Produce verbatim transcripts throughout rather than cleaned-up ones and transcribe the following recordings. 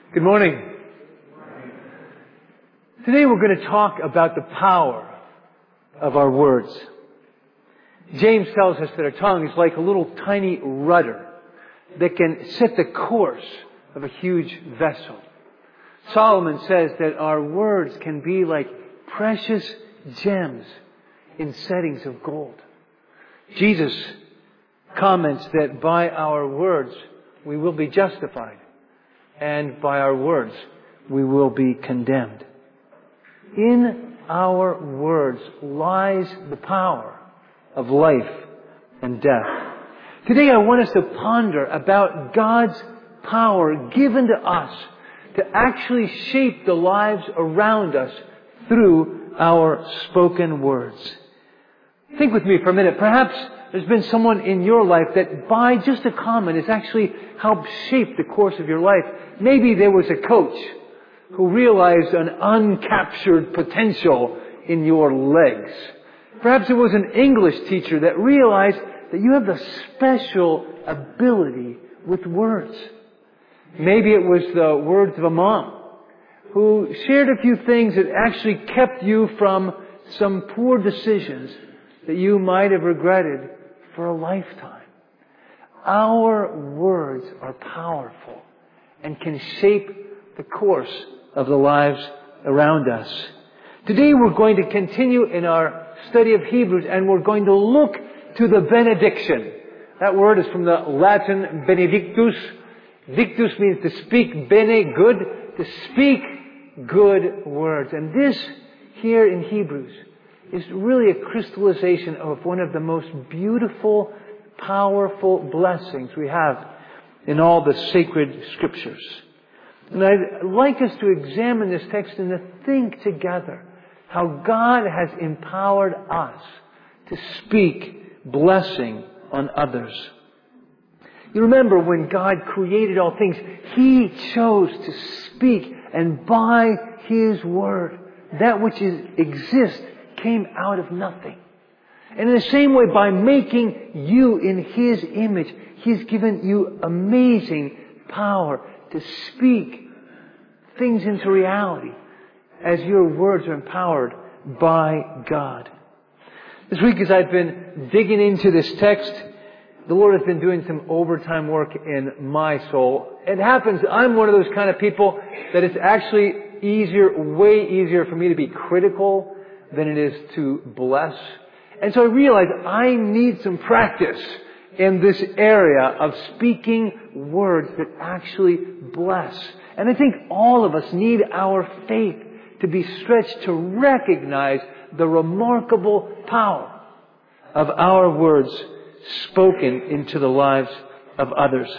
Good morning. Today we're going to talk about the power of our words. James tells us that our tongue is like a little tiny rudder that can set the course of a huge vessel. Solomon says that our words can be like precious gems in settings of gold. Jesus comments that by our words we will be justified, and by our words we will be condemned. In our words lies the power of life and death. Today I want us to ponder about God's power given to us to actually shape the lives around us through our spoken words. Think with me for a minute. Perhaps there's been someone in your life that by just a comment has actually helped shape the course of your life. Maybe there was a coach who realized an uncaptured potential in your legs. Perhaps it was an English teacher that realized that you have the special ability with words. Maybe it was the words of a mom who shared a few things that actually kept you from some poor decisions that you might have regretted for a lifetime. Our words are powerful and can shape the course of the lives around us. Today we're going to continue in our study of Hebrews, and we're going to look to the benediction. That word is from the Latin benedictus. Dictus means to speak, bene, good, to speak good words. And this here in Hebrews is really a crystallization of one of the most beautiful, powerful blessings we have in all the sacred scriptures. And I'd like us to examine this text and to think together how God has empowered us to speak blessing on others. You remember when God created all things, He chose to speak, and by His word, that which is, exists came out of nothing. And in the same way, by making you in His image, He's given you amazing power to speak things into reality as your words are empowered by God. This week, as I've been digging into this text, the Lord has been doing some overtime work in my soul. It happens, I'm one of those kind of people that it's actually easier, way easier for me to be critical than it is to bless. And so I realized I need some practice in this area of speaking words that actually bless. And I think all of us need our faith to be stretched to recognize the remarkable power of our words spoken into the lives of others.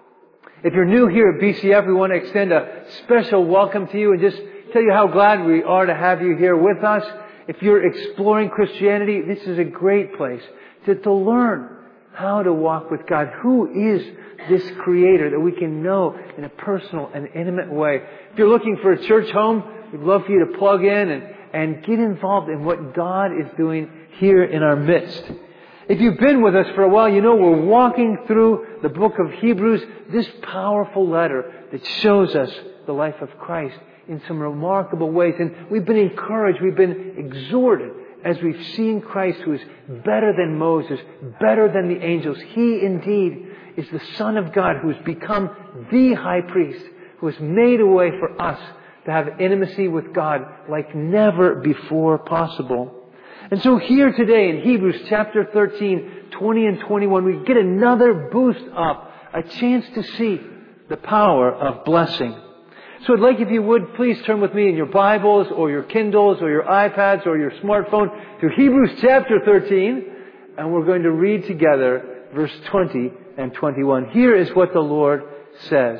If you're new here at B C F, we want to extend a special welcome to you and just tell you how glad we are to have you here with us. If you're exploring Christianity, this is a great place to, to learn how to walk with God. Who is this Creator that we can know in a personal and intimate way? If you're looking for a church home, we'd love for you to plug in and, and get involved in what God is doing here in our midst. If you've been with us for a while, you know we're walking through the book of Hebrews, this powerful letter that shows us the life of Christ in some remarkable ways. And we've been encouraged, we've been exhorted as we've seen Christ, who is better than Moses, better than the angels. He indeed is the Son of God who has become the high priest, who has made a way for us to have intimacy with God like never before possible. And so here today in Hebrews chapter thirteen, twenty and twenty-one, we get another boost up, a chance to see the power of blessing. So I'd like, if you would, please turn with me in your Bibles or your Kindles or your iPads or your smartphone to Hebrews chapter thirteen, and we're going to read together verse twenty and twenty-one. Here is what the Lord says.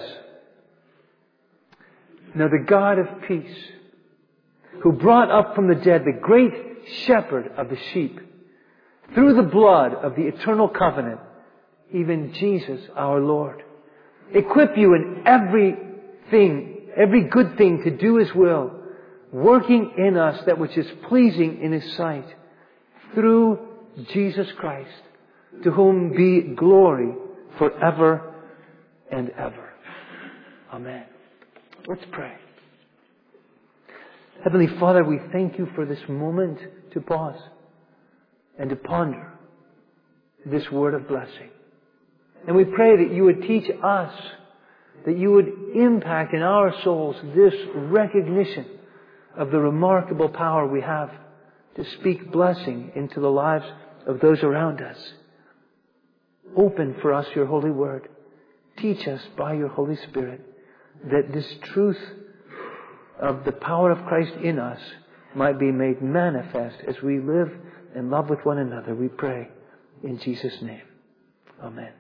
Now the God of peace, who brought up from the dead the great shepherd of the sheep, through the blood of the eternal covenant, even Jesus our Lord, equip you in everything, every good thing to do His will, working in us that which is pleasing in His sight, through Jesus Christ, to whom be glory forever and ever. Amen. Let's pray. Heavenly Father, we thank you for this moment to pause and to ponder this word of blessing. And we pray that you would teach us, that you would impact in our souls this recognition of the remarkable power we have to speak blessing into the lives of those around us. Open for us your holy word. Teach us by your Holy Spirit that this truth of the power of Christ in us might be made manifest as we live in love with one another. We pray in Jesus' name. Amen.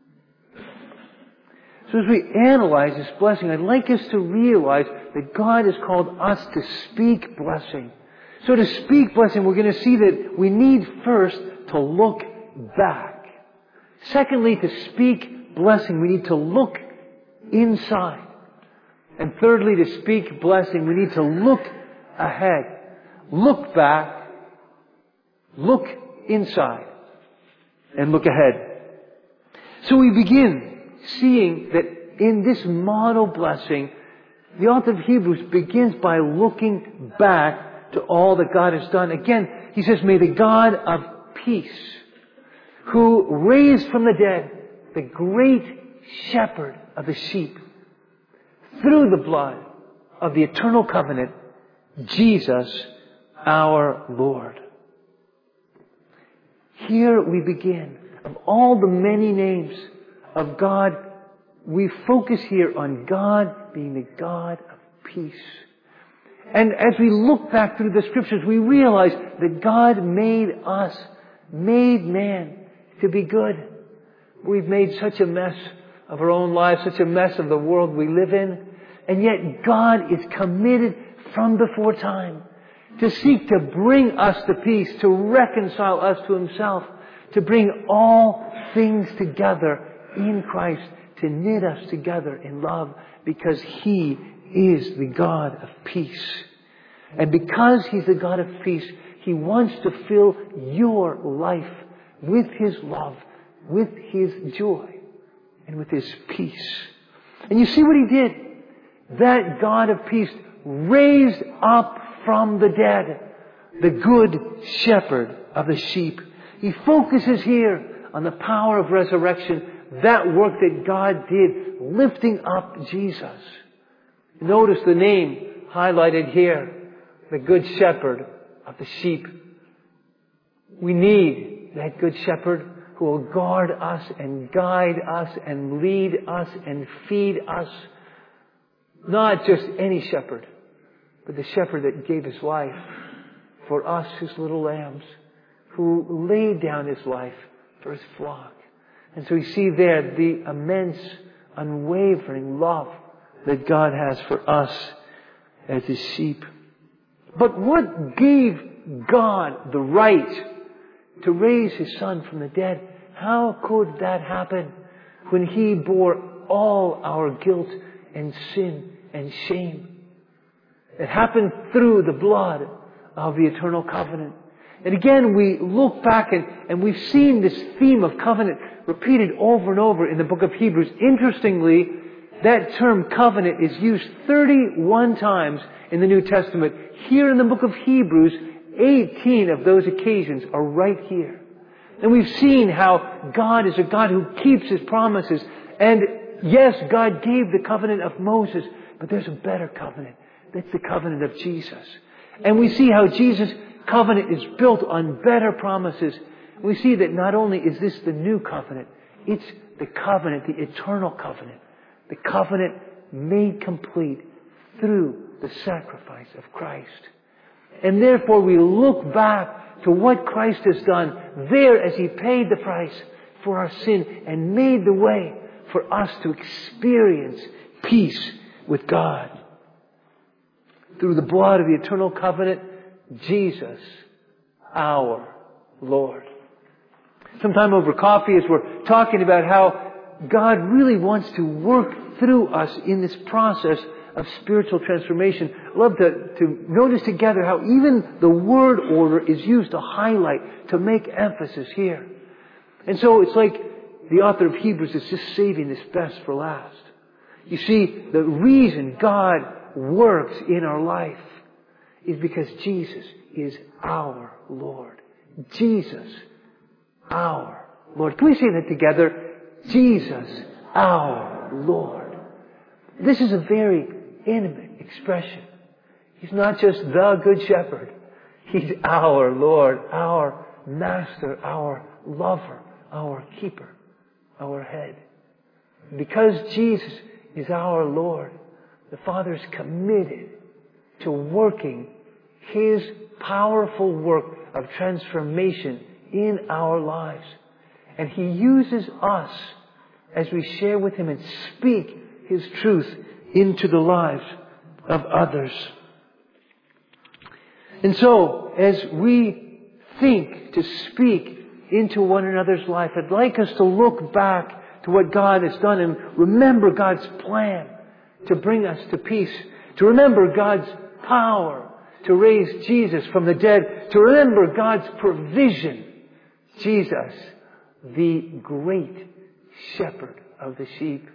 So as we analyze this blessing, I'd like us to realize that God has called us to speak blessing. So to speak blessing, we're going to see that we need first to look back. Secondly, to speak blessing, we need to look inside. And thirdly, to speak blessing, we need to look ahead. Look back, look inside, and look ahead. So we begin seeing that in this model blessing, the author of Hebrews begins by looking back to all that God has done. Again, he says, may the God of peace, who raised from the dead the great shepherd of the sheep, through the blood of the eternal covenant, Jesus our Lord. Here we begin. Of all the many names of God, we focus here on God being the God of peace. And as we look back through the Scriptures, we realize that God made us, made man to be good. We've made such a mess of our own lives, such a mess of the world we live in. And yet God is committed from before time to seek to bring us to peace, to reconcile us to Himself, to bring all things together in Christ, to knit us together in love, because He is the God of peace. And because He's the God of peace, He wants to fill your life with His love, with His joy, and with His peace. And you see what He did? That God of peace raised up from the dead the good shepherd of the sheep. He focuses here on the power of resurrection, that work that God did, lifting up Jesus. Notice the name highlighted here, the good shepherd of the sheep. We need that good shepherd who will guard us and guide us and lead us and feed us. Not just any shepherd, but the shepherd that gave His life for us, His little lambs, who laid down His life for His flock. And so we see there the immense, unwavering love that God has for us as His sheep. But what gave God the right to raise His Son from the dead? How could that happen when He bore all our guilt and sin and shame? It happened through the blood of the eternal covenant. And again, we look back and, and we've seen this theme of covenant repeated over and over in the book of Hebrews. Interestingly, that term covenant is used thirty-one times in the New Testament. Here in the book of Hebrews, eighteen of those occasions are right here. And we've seen how God is a God who keeps His promises. And yes, God gave the covenant of Moses, but there's a better covenant. That's the covenant of Jesus. And we see how Jesus' covenant is built on better promises. We see that not only is this the new covenant, it's the covenant, the eternal covenant. The covenant made complete through the sacrifice of Christ. And therefore we look back to what Christ has done there as He paid the price for our sin and made the way for us to experience peace with God. Through the blood of the eternal covenant, Jesus, our Lord. Sometime over coffee, as we're talking about how God really wants to work through us in this process of spiritual transformation, I love to, to notice together how even the word order is used to highlight, to make emphasis here. And so it's like the author of Hebrews is just saving this best for last. You see, the reason God works in our life is because Jesus is our Lord. Jesus, our Lord. Can we say that together? Jesus, our Lord. This is a very intimate expression. He's not just the Good Shepherd. He's our Lord, our Master, our Lover, our Keeper, our Head. Because Jesus is our Lord, the Father is committed to working His powerful work of transformation in our lives. And He uses us as we share with Him and speak His truth into the lives of others. And so, as we think to speak into one another's life, I'd like us to look back to what God has done and remember God's plan to bring us to peace. To remember God's power to raise Jesus from the dead. To remember God's provision. Jesus, the great shepherd of the sheep.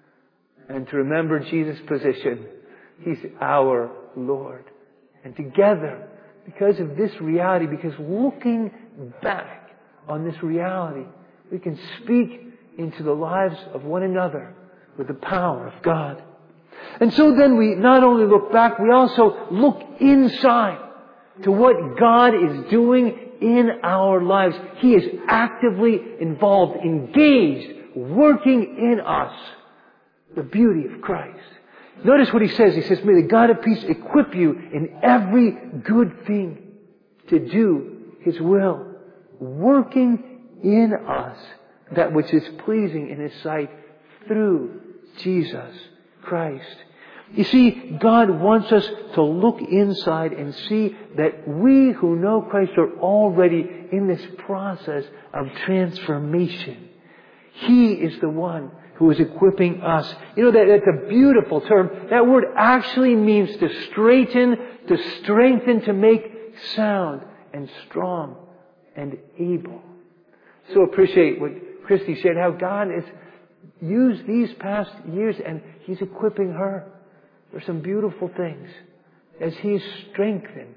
And to remember Jesus' position. He's our Lord. And together, because of this reality, because looking back on this reality, we can speak into the lives of one another with the power of God. And so then we not only look back, we also look inside to what God is doing in our lives. He is actively involved, engaged, working in us the beauty of Christ. Notice what He says. He says, "May the God of peace equip you in every good thing to do His will, working in us that which is pleasing in His sight through Jesus Christ." You see, God wants us to look inside and see that we who know Christ are already in this process of transformation. He is the one who is equipping us. You know, that, that's a beautiful term. That word actually means to straighten, to strengthen, to make sound and strong and able. So appreciate what Christy said, how God has used these past years and He's equipping her for some beautiful things as He's strengthened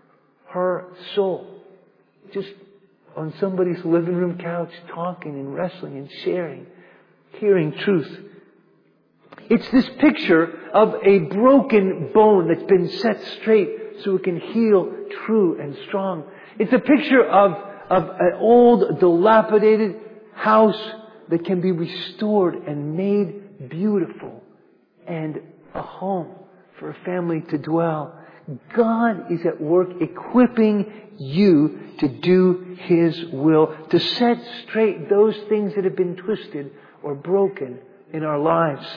her soul. Just on somebody's living room couch, talking and wrestling and sharing, hearing truth. It's this picture of a broken bone that's been set straight so it can heal true and strong. It's a picture of, of an old, dilapidated house that can be restored and made beautiful and a home for a family to dwell. God is at work equipping you to do His will, to set straight those things that have been twisted or broken in our lives.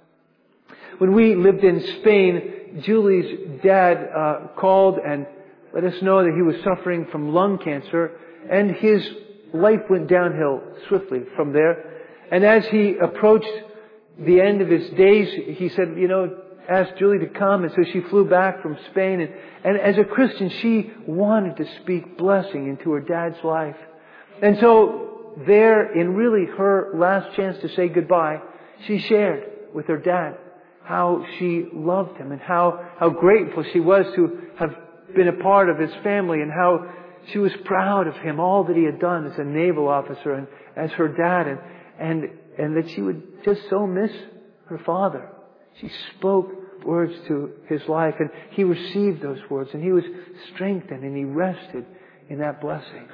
When we lived in Spain, Julie's dad uh, called and let us know that he was suffering from lung cancer, and his life went downhill swiftly from there. And as he approached the end of his days, he said, you know, asked Julie to come, and so she flew back from Spain. And, and as a Christian, she wanted to speak blessing into her dad's life. And so there, in really her last chance to say goodbye, she shared with her dad how she loved him and how, how grateful she was to have been a part of his family, and how she was proud of him, all that he had done as a naval officer and as her dad, and, and, and that she would just so miss her father. She spoke words to his life, and he received those words, and he was strengthened, and he rested in that blessing.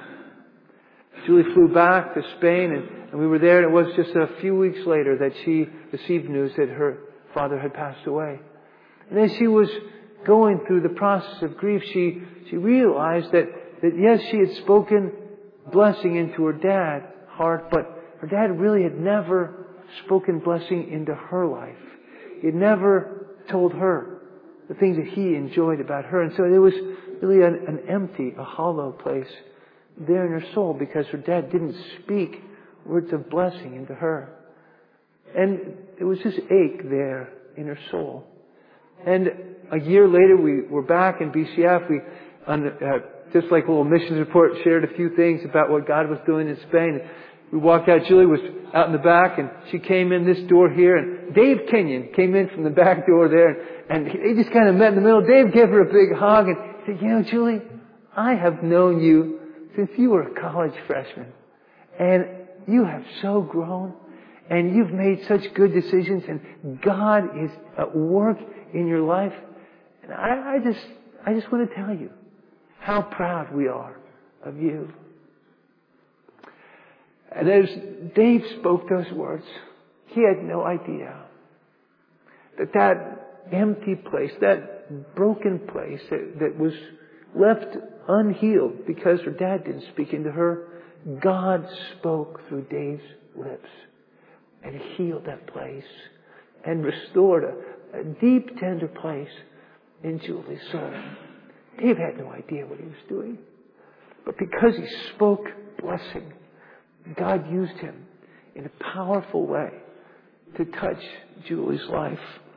Julie flew back to Spain, and, and we were there, and it was just a few weeks later that she received news that her father had passed away. And as she was going through the process of grief, she, she realized that, that yes, she had spoken blessing into her dad's heart, but her dad really had never spoken blessing into her life. He had never told her the things that he enjoyed about her. And so there was really an, an empty, a hollow place there in her soul because her dad didn't speak words of blessing into her. And there was this ache there in her soul. And a year later, we were back in B C F. We, uh, just like a little missions report, shared a few things about what God was doing in Spain. We walked out. Julie was out in the back, and she came in this door here, and Dave Kenyon came in from the back door there, and they just kind of met in the middle. Dave gave her a big hug, and he said, you know, Julie, I have known you since you were a college freshman, and you have so grown, and you've made such good decisions, and God is at work in your life. And I, I just, I just want to tell you how proud we are of you. And as Dave spoke those words, he had no idea that that empty place, that broken place that, that was left unhealed because her dad didn't speak into her, God spoke through Dave's lips and healed that place and restored a, a deep, tender place in Julie's soul. Dave had no idea what he was doing. But because he spoke blessing, God used him in a powerful way to touch Julie's life.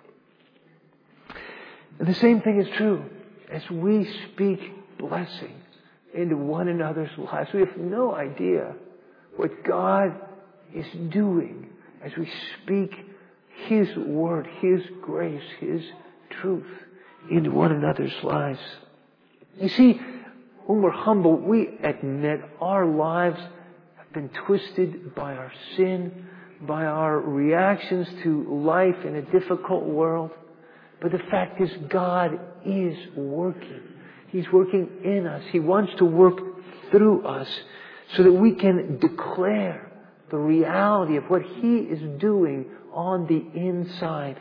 And the same thing is true as we speak blessing into one another's lives. We have no idea what God is doing as we speak His word, His grace, His truth into one another's lives. You see, when we're humble, we admit our lives have been twisted by our sin, by our reactions to life in a difficult world. But the fact is, God is working. He's working in us. He wants to work through us so that we can declare the reality of what He is doing on the inside.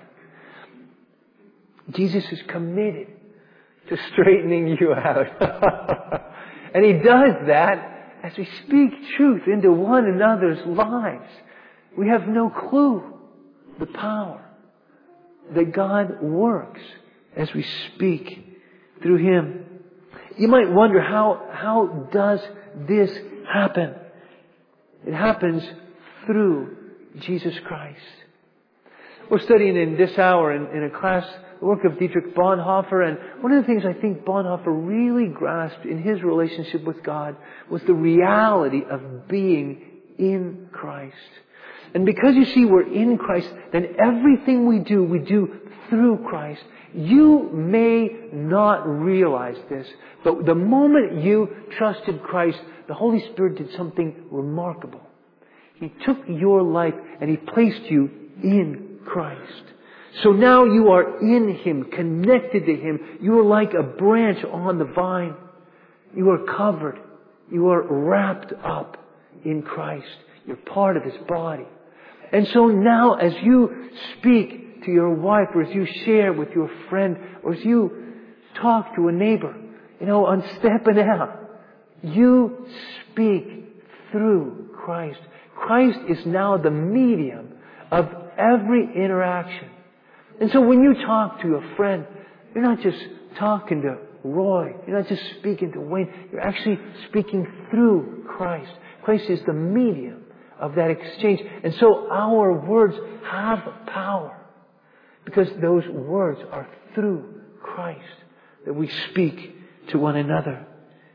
Jesus is committed to straightening you out. And He does that as we speak truth into one another's lives. We have no clue the power that God works as we speak through Him. You might wonder, how, how does this happen? It happens through Jesus Christ. We're studying in this hour in, in a class the work of Dietrich Bonhoeffer, and one of the things I think Bonhoeffer really grasped in his relationship with God was the reality of being in Christ. And because you see we're in Christ, then everything we do, we do through Christ. You may not realize this, but the moment you trusted Christ, the Holy Spirit did something remarkable. He took your life and He placed you in Christ. So now you are in Him, connected to Him. You are like a branch on the vine. You are covered. You are wrapped up in Christ. You're part of His body. And so now as you speak to your wife, or as you share with your friend, or as you talk to a neighbor, you know, on stepping out, you speak through Christ. Christ is now the medium of every interaction. And so when you talk to a friend, you're not just talking to Roy. You're not just speaking to Wayne. You're actually speaking through Christ. Christ is the medium of that exchange. And so our words have power because those words are through Christ that we speak to one another.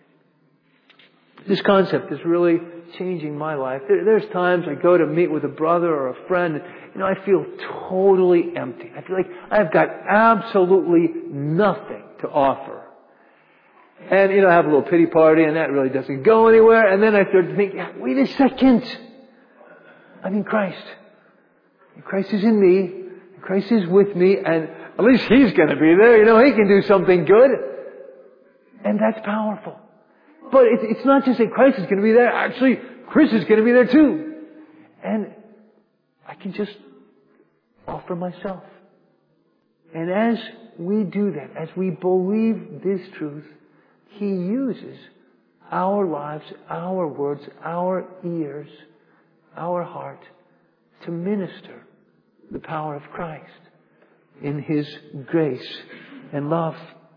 This concept is really changing my life. There, there's times I go to meet with a brother or a friend, and, you know, I feel totally empty. I feel like I've got absolutely nothing to offer. And, you know, I have a little pity party, and that really doesn't go anywhere. And then I start to think, yeah, wait a second. I'm in Christ. And Christ is in me. And Christ is with me. And at least He's going to be there. You know, He can do something good. And that's powerful. But it's not just that Christ is going to be there. Actually, Chris is going to be there too. And I can just offer myself. And as we do that, as we believe this truth, He uses our lives, our words, our ears, our heart to minister the power of Christ in His grace and love.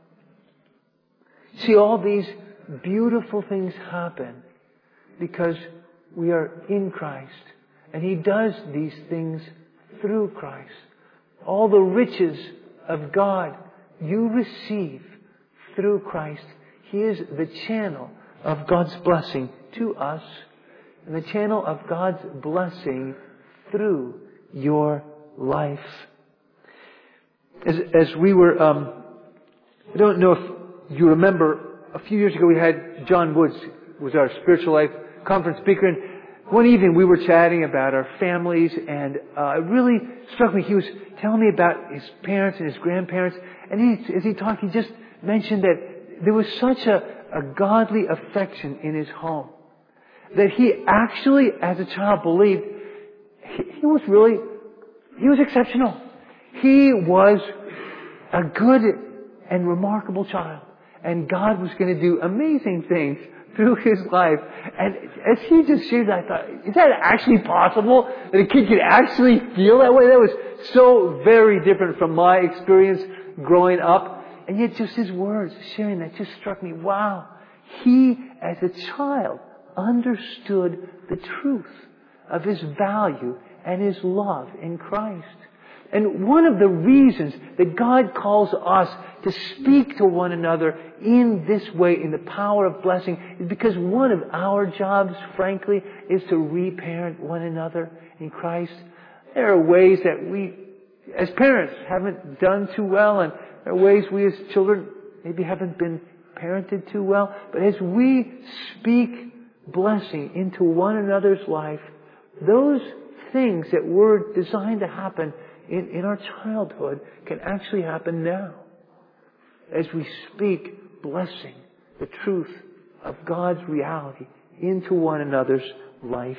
See, all these beautiful things happen because we are in Christ. And He does these things through Christ. All the riches of God you receive through Christ. He is the channel of God's blessing to us and the channel of God's blessing through your life. As, as we were, um, I don't know if you remember, a few years ago we had John Woods, who was our Spiritual Life Conference speaker, and one evening we were chatting about our families, and uh, it really struck me. He was telling me about his parents and his grandparents, and he, as he talked, he just mentioned that there was such a, a godly affection in his home that he actually, as a child, believed he, he was really, he was exceptional. He was a good and remarkable child, and God was going to do amazing things through his life. And as he just shared that, I thought, is that actually possible? That a kid could actually feel that way? That was so very different from my experience growing up. And yet just his words, sharing that, just struck me. Wow. He, as a child, understood the truth of his value and his love in Christ. And one of the reasons that God calls us to speak to one another in this way, in the power of blessing, is because one of our jobs, frankly, is to reparent one another in Christ. There are ways that we, as parents, haven't done too well, and there are ways we as children maybe haven't been parented too well. But as we speak blessing into one another's life, those things that were designed to happen in, in our childhood can actually happen now. As we speak blessing, the truth of God's reality into one another's life.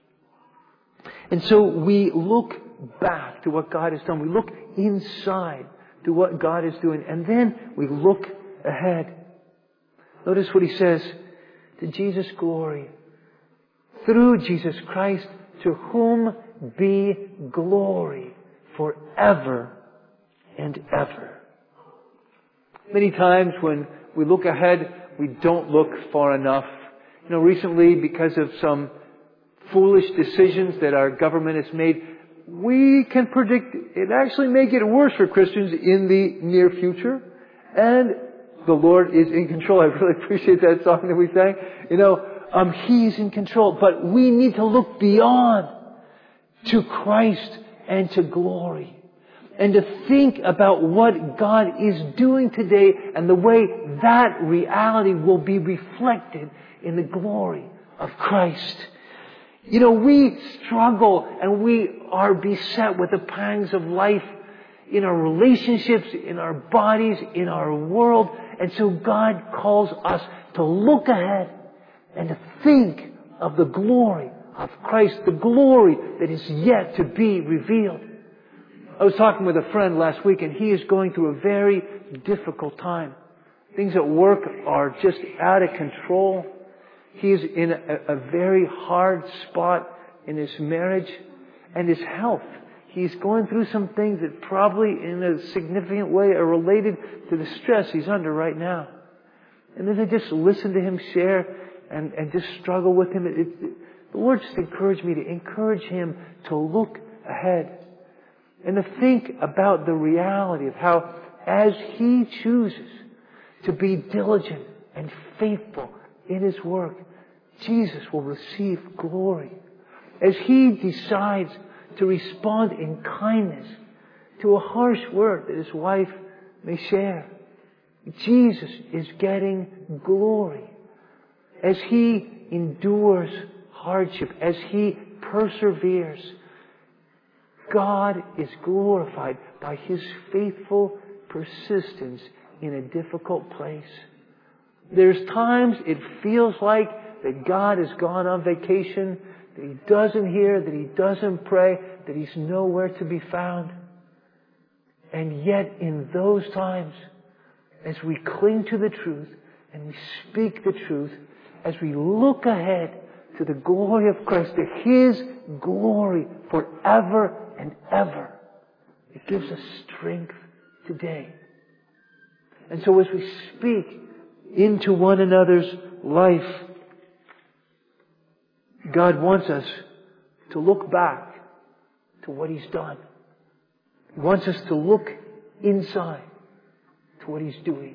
And so we look back to what God has done. We look inside to what God is doing. And then we look ahead. Notice what he says. To Jesus' glory. Through Jesus Christ, to whom be glory forever and ever. Many times when we look ahead, we don't look far enough. You know, recently, because of some foolish decisions that our government has made, we can predict it actually may get worse for Christians in the near future. And the Lord is in control. I really appreciate that song that we sang. You know, um, He's in control. But we need to look beyond to Christ and to glory. And to think about what God is doing today and the way that reality will be reflected in the glory of Christ. You know, we struggle and we are beset with the pangs of life in our relationships, in our bodies, in our world. And so God calls us to look ahead and to think of the glory of Christ, the glory that is yet to be revealed. I was talking with a friend last week, and he is going through a very difficult time. Things at work are just out of control. He is in a, a very hard spot in his marriage and his health. He's going through some things that probably in a significant way are related to the stress he's under right now. And as I just listen to him share and, and just struggle with him, it, it, the Lord just encouraged me to encourage him to look ahead. And to think about the reality of how, as he chooses to be diligent and faithful in his work, Jesus will receive glory. As he decides to respond in kindness to a harsh word that his wife may share, Jesus is getting glory. As he endures hardship, as he perseveres, God is glorified by His faithful persistence in a difficult place. There's times it feels like that God has gone on vacation, that He doesn't hear, that He doesn't pray, that He's nowhere to be found. And yet in those times, as we cling to the truth and we speak the truth, as we look ahead to the glory of Christ, to His glory forever and ever, it gives us strength today. And so as we speak into one another's life, God wants us to look back to what He's done. He wants us to look inside to what He's doing.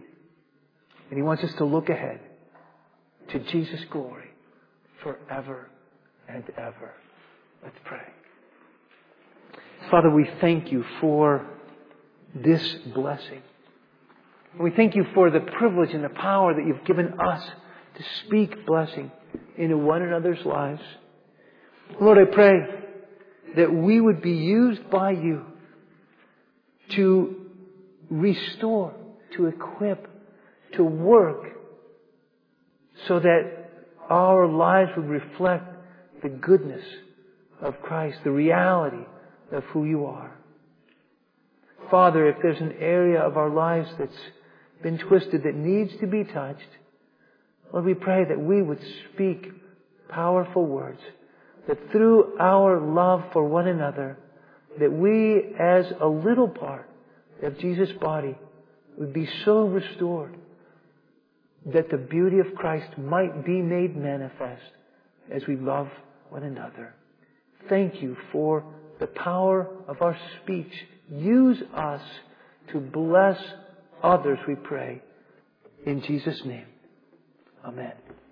And He wants us to look ahead to Jesus' glory forever and ever. Let's pray. Father, we thank you for this blessing. We thank you for the privilege and the power that you've given us to speak blessing into one another's lives. Lord, I pray that we would be used by you to restore, to equip, to work, so that our lives would reflect the goodness of Christ, the reality of who you are. Father, if there's an area of our lives that's been twisted that needs to be touched, Lord, we pray that we would speak powerful words, that through our love for one another, that we as a little part of Jesus' body would be so restored that the beauty of Christ might be made manifest as we love one another. Thank you for the power of our speech. Use us to bless others, we pray. In Jesus' name. Amen.